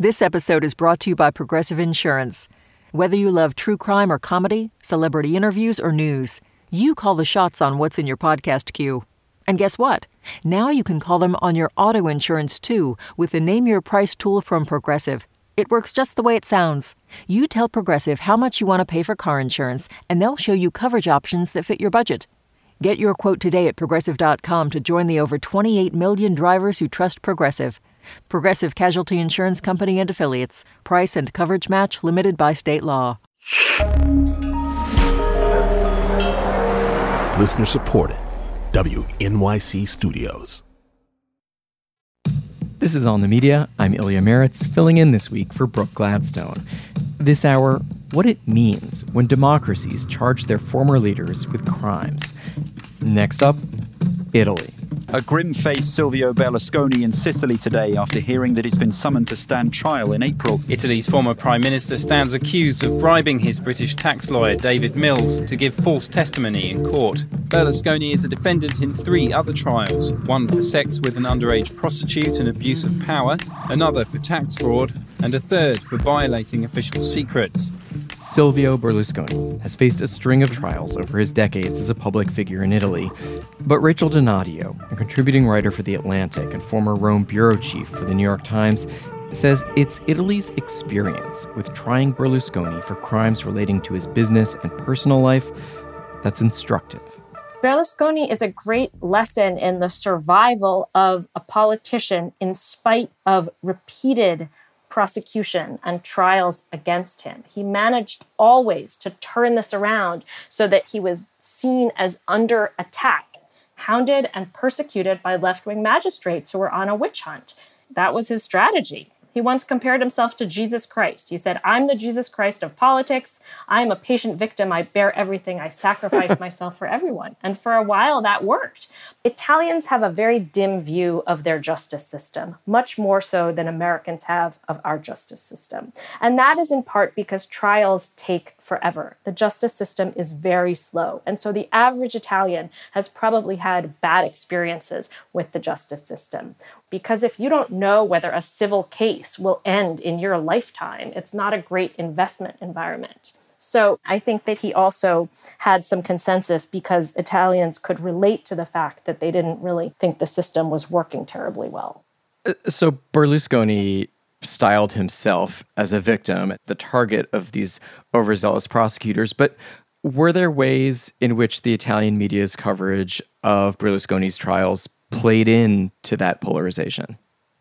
This episode is brought to you by Progressive Insurance. Whether you love true crime or comedy, celebrity interviews or news, you call the shots on what's in your podcast queue. And guess what? Now you can call them on your auto insurance too with the Name Your Price tool from Progressive. It works just the way it sounds. You tell Progressive how much you want to pay for car insurance, and they'll show you coverage options that fit your budget. Get your quote today at Progressive.com to join the over 28 million drivers who trust Progressive. Progressive Casualty Insurance Company and Affiliates. Price and coverage match limited by state law. Listener supported. WNYC Studios. This is On the Media. I'm Ilya Meritz, filling in this week for Brooke Gladstone. This hour, what it means when democracies charge their former leaders with crimes. Next up, Italy. A grim-faced Silvio Berlusconi in Sicily today after hearing that he's been summoned to stand trial in April. Italy's former Prime Minister stands accused of bribing his British tax lawyer David Mills to give false testimony in court. Berlusconi is a defendant in 3 other trials, one for sex with an underage prostitute and abuse of power, another for tax fraud, and a third for violating official secrets. Silvio Berlusconi has faced a string of trials over his decades as a public figure in Italy. But Rachel Donadio, a contributing writer for The Atlantic and former Rome bureau chief for The New York Times, says it's Italy's experience with trying Berlusconi for crimes relating to his business and personal life that's instructive. Berlusconi is a great lesson in the survival of a politician in spite of repeated prosecution and trials against him. He managed always to turn this around so that he was seen as under attack, hounded and persecuted by left-wing magistrates who were on a witch hunt. That was his strategy. He once compared himself to Jesus Christ. He said, "I'm the Jesus Christ of politics. I'm a patient victim. I bear everything. I sacrifice myself for everyone." And for a while, that worked. Italians have a very dim view of their justice system, much more so than Americans have of our justice system. And that is in part because trials take forever. The justice system is very slow. And so the average Italian has probably had bad experiences with the justice system. Because if you don't know whether a civil case will end in your lifetime, it's not a great investment environment. So I think that he also had some consensus because Italians could relate to the fact that they didn't really think the system was working terribly well. So Berlusconi styled himself as a victim, the target of these overzealous prosecutors. But were there ways in which the Italian media's coverage of Berlusconi's trials played into that polarization?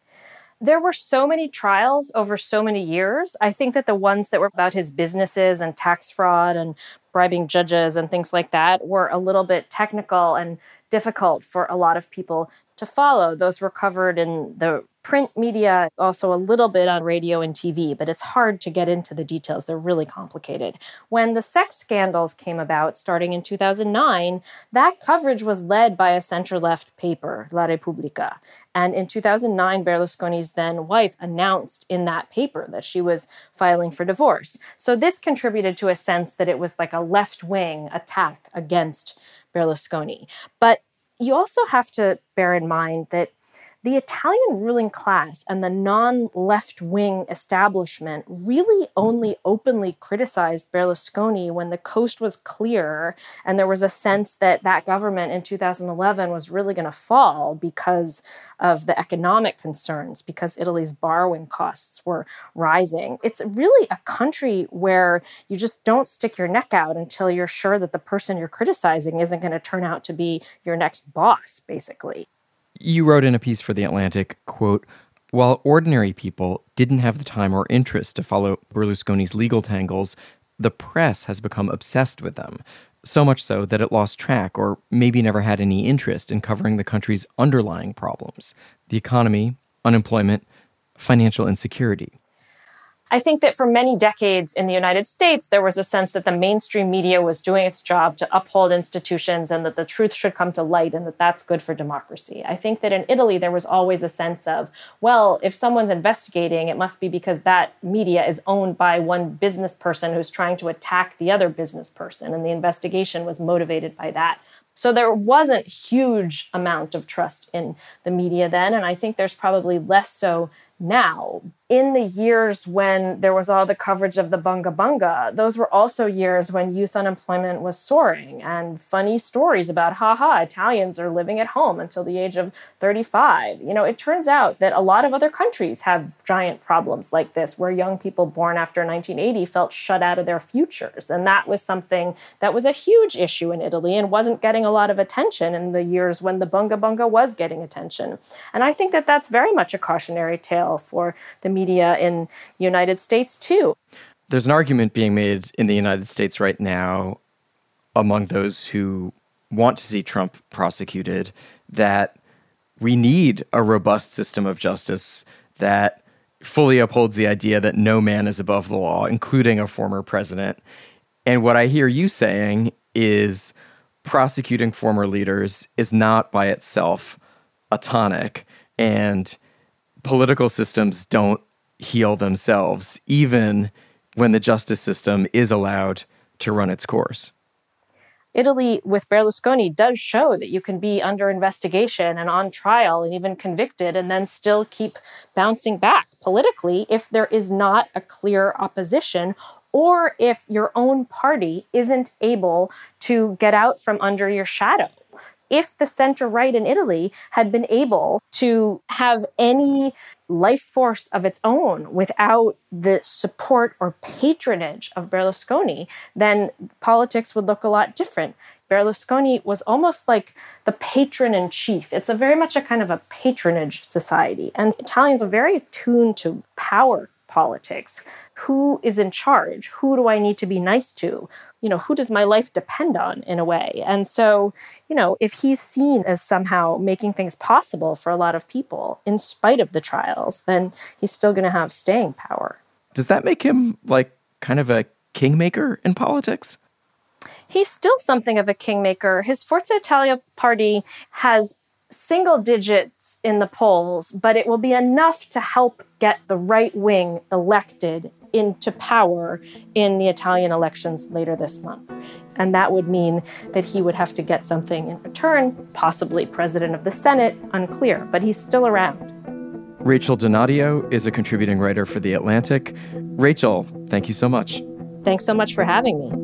There were so many trials over so many years. I think that the ones that were about his businesses and tax fraud and bribing judges and things like that were a little bit technical and difficult for a lot of people to follow. Those were covered in the print media, also a little bit on radio and TV, but it's hard to get into the details. They're really complicated. When the sex scandals came about, starting in 2009, that coverage was led by a center-left paper, La Repubblica. And in 2009, Berlusconi's then wife announced in that paper that she was filing for divorce. So this contributed to a sense that it was like a left-wing attack against Berlusconi. But you also have to bear in mind that the Italian ruling class and the non-left-wing establishment really only openly criticized Berlusconi when the coast was clear and there was a sense that that government in 2011 was really going to fall because of the economic concerns, because Italy's borrowing costs were rising. It's really a country where you just don't stick your neck out until you're sure that the person you're criticizing isn't going to turn out to be your next boss, basically. You wrote in a piece for The Atlantic, quote, "While ordinary people didn't have the time or interest to follow Berlusconi's legal tangles, the press has become obsessed with them, so much so that it lost track or maybe never had any interest in covering the country's underlying problems, the economy, unemployment, financial insecurity." I think that for many decades in the United States, there was a sense that the mainstream media was doing its job to uphold institutions and that the truth should come to light and that that's good for democracy. I think that in Italy, there was always a sense of, well, if someone's investigating, it must be because that media is owned by one business person who's trying to attack the other business person, and the investigation was motivated by that. So there wasn't huge amount of trust in the media then, and I think there's probably less so now. In the years when there was all the coverage of the Bunga Bunga, those were also years when youth unemployment was soaring, and funny stories about, Italians are living at home until the age of 35. It turns out that a lot of other countries have giant problems like this, where young people born after 1980 felt shut out of their futures. And that was something that was a huge issue in Italy and wasn't getting a lot of attention in the years when the Bunga Bunga was getting attention. And I think that that's very much a cautionary tale for the media in the United States, too. There's an argument being made in the United States right now among those who want to see Trump prosecuted that we need a robust system of justice that fully upholds the idea that no man is above the law, including a former president. And what I hear you saying is prosecuting former leaders is not by itself a tonic, and political systems don't heal themselves, even when the justice system is allowed to run its course. Italy with Berlusconi does show that you can be under investigation and on trial and even convicted and then still keep bouncing back politically if there is not a clear opposition, or if your own party isn't able to get out from under your shadow. If the center-right in Italy had been able to have any life force of its own without the support or patronage of Berlusconi, then politics would look a lot different. Berlusconi was almost like the patron-in-chief. It's very much a kind of a patronage society. And Italians are very attuned to power politics. Who is in charge? Who do I need to be nice to? Who does my life depend on, in a way? And so, if he's seen as somehow making things possible for a lot of people, in spite of the trials, then he's still going to have staying power. Does that make him like kind of a kingmaker in politics? He's still something of a kingmaker. His Forza Italia party has single digits in the polls, but it will be enough to help get the right wing elected into power in the Italian elections later this month. And that would mean that he would have to get something in return, possibly president of the Senate, unclear, but he's still around. Rachel Donadio is a contributing writer for The Atlantic. Rachel, thank you so much. Thanks so much for having me.